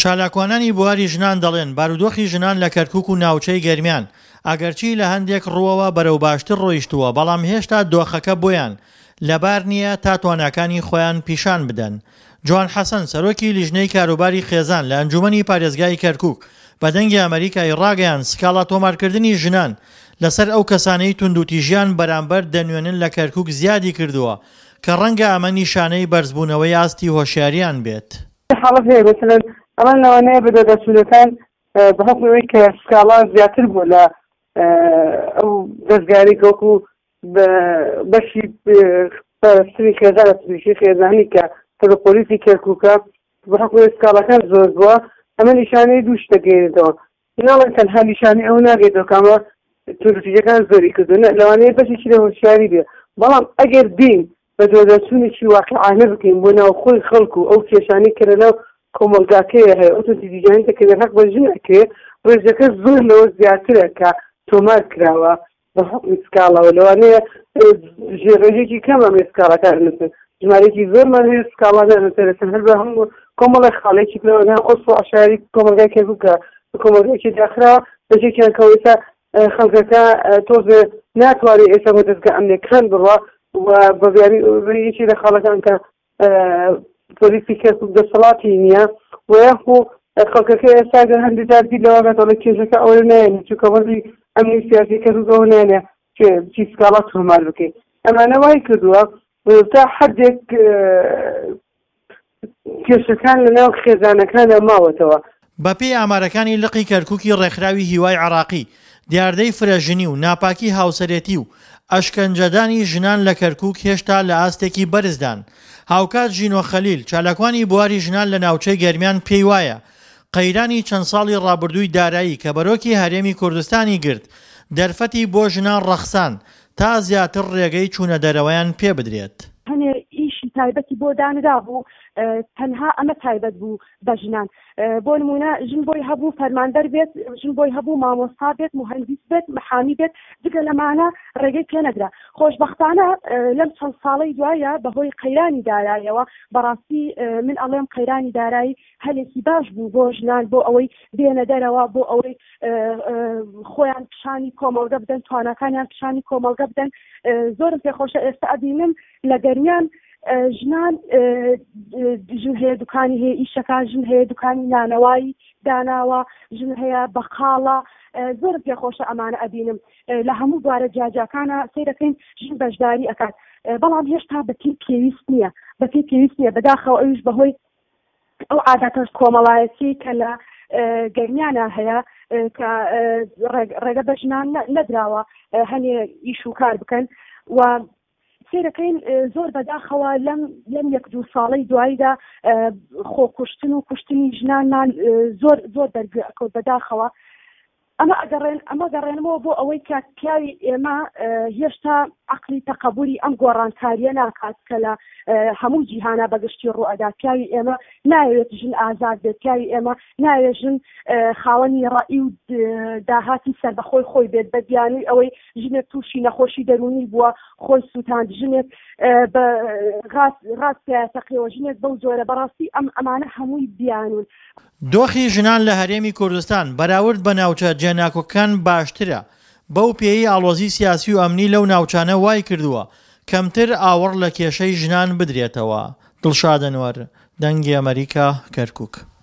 چالاکوانانی بواری ژنان دەڵێن بارودۆخی ژنان لە کەرکووک و ناوچەی گەرمیان ئەگەرچی لە هەندێک ڕووەوە بەرەو باشتر ڕۆیشتووە بەڵام هێشتا دۆخەکە بۆیان لەبار نییە تا تواناکانی خۆیان پیشان بدەن. جوان حەسەن سەرۆکی لیژنەی کاروباری خێزان لە ئەنجومەنی پارێزگای کەرکووک بە دەنگی ئەمریکای ڕاگەیان سکاڵا تۆمارکردنی ژنان لەسەر ئەو کەسانەی توندوتیژیان بەرامبەر دەنوێنن لە کەرکووک زیادی کردووە کە ڕەنگە ئەمە نیشانەی بەرزبوونەوەی ئاستی هۆشیاریان بێت. حاڵەت هەیە مثلەن ئەمە لەوانەیە بەدەستچوونەکان بە حکمەوەی کە سکاڵا زیاتر بوو لە ئەو دەستگاری کەوەکو بەشی پەرستنی خێزان لە پزیشکی خێزانی کە پۆلیسی کەرکووکە بە حکمەوەی سکاڵەکان زۆر بووە ئەمە نیشانەی دوو شتە گەیەنێتەوە. ناڵێن تەنها نیشانەی ئەو ناگێتەوە کە ئەمە توندوتیژیەکان زۆری کردوون لەوانەیە بەشێکی لە هۆشیاری بێ بەڵام ئەگەر بین بە دۆدەچوونێکی واقعانە بکەین بۆ ناوخۆی خەڵکو و ئەو کێشانەی کە لەناو کۆمەلگاکەیە هەیە ئەو توندوتیژیانەی کە لە حەق بە ژن ئەکرێ ڕێژەکە زۆر لەوە زیاترە کە تۆمار کراوە بە حکمی سکاڵەوە لەوانەیە ڕێژێکی کەم ئەمێ سکاڵەکان نووسن ژمارەیەکی زۆرمان هەیە سکاڵانە نووسن هەر بە هەموو کۆمەڵی خاڵێکی لەوەدا ئۆسڵ عشاری کۆمەلگای کەرکووکە کۆمەلگایکی داخراوە بەشێکیان کەوەیتە خەڵکەکە تۆزێ ناتوانێت ئێستا بۆ دەستگا ئەمنیەکان بڕوا و بەیەکی لە خاڵەکان کە پۆلیسی کەرکووک دەسەڵاتی نییە و یاخۆ خەڵکەکە ئێستا گەر هەندێک جاردی لەوەگاتەوە لە کێژەکە ئەوە نایێنێ چونکە وەزی ئەمنی سیاسی کەرکووکەوە نایێنێ چی سکاڵا تۆمار بکەین ئەمانە وای کردووە تا حدێک کێشەکان لەناو خێزانەکانە ماوەتەوە. بەپێی ئامارەکانی لقی کەرکووکی ڕێکخراوی هیوای عراقی دیاردەی فرەژنی و ناپاکی هاوسەرێتی و ئەشکەنجەدانی ژنان لە کەرکووک هێشتا لە ئاستێکی بەرزدان. هاوکات ژینۆ خەلیل چالاکوانی بواری ژنان لە ناوچەی گەرمیان پێی وایە قەیرانی چەند ساڵی ڕابردووی دارایی کە بەرۆکی هەرێمی کوردستانی گرت دەرفەتی بۆ ژنان ڕەخسان تا زیاتر ڕێگەی چوونە دەرەوەیان پێ بدرێت. هەنێ ئیشی تایبەتی بۆ دانرا بوو تەنها ئەمە تایبەت بوو بە ژنان بۆ نمونە ژن بۆی هەبوو فەرماندەر بێت ژن بۆی هەبوو مامۆستا بێت مهندیس بێت محامی بێت جگە لەمانە ڕێگەی پێ نەدرا. خۆشبەختانە لەم چەند ساڵەی دوایە بەهۆی قەیرانی داراییەوە بەڕاستی من ئەڵێم قەیرانی دارایی هەلێکی باش بوو بۆ ژنان بۆ ئەوەی بێنە دەرەوە بۆ ئەوەی خۆیان پیشانی کۆمەڵگە بدەن توانەکانیان پیشانی کۆمەڵگە بدەن. زۆرم پێخۆشە ئێستا ئەبینم لە گەرمیان ژنان ژن هەیە دوکانی هەیە ئیشەکان ژن هەیە دوکانی نانەوایی داناوە ژن هەیە بەقاڵە زۆر پێخۆشە ئەمانە ئەبینم لە هەموو بوارە جیاجاکانە سەیرەکەین ژن بەشداری ئەکات بەڵام هێشتا بەپی پێویست نییە بەپی پێویست نییە بەداخەوە ئەویش بەهۆی ئەو عادەتە کۆمەڵایەتی کە لە گەرمیانە هەیە کە ڕێگە بە ژنان نەدراوە هەنێ ئیش و کار بکەن و سیرەکەین زۆر بەداخەوە لەم یەک دوو ساڵەی دواییدا خۆکوشتن و کوشتنی ژنانمان زۆر دەرگەکەوت بەداخەوە. ئەمە گەڕێنەوە بۆ ئەوەی کە پیاوی ئێمە هێشتا عەقلی تەقەبولی ئەم گۆڕانکاریە ناکات کە لە هەموو جیهانە بەگشتی ڕوئەدا. پیاوی ئێمە ناوێت ژن ئازاد بێت، پیاوی ئێمە ناوێت ژن خاوەنی ڕەئی و داهاتی سەربەخۆی خۆی بێت بە دیانووی ئەوەی ژنێک تووشی نەخۆشی دەرونی بووە خۆی سووتاند، ژنێک بە ڕاستیاتەقیەوە ژنێک بەو جۆرە. بەڕاستی ئەمانە هەمووی بیانون. دۆخی ژنان لە هەرێمی کوردستان بەراورد بە ناوچە جێناکۆکان باشترە. بەو پێی ئاڵۆزی سیاسی و ئەمنی لەو ناوچانە وای کردووە کەمتر ئاوەڕ لە کێشەی ژنان بدرێتەوە. دڵشاد ئەنوەر، دەنگی ئەمریکا، کەرکووک.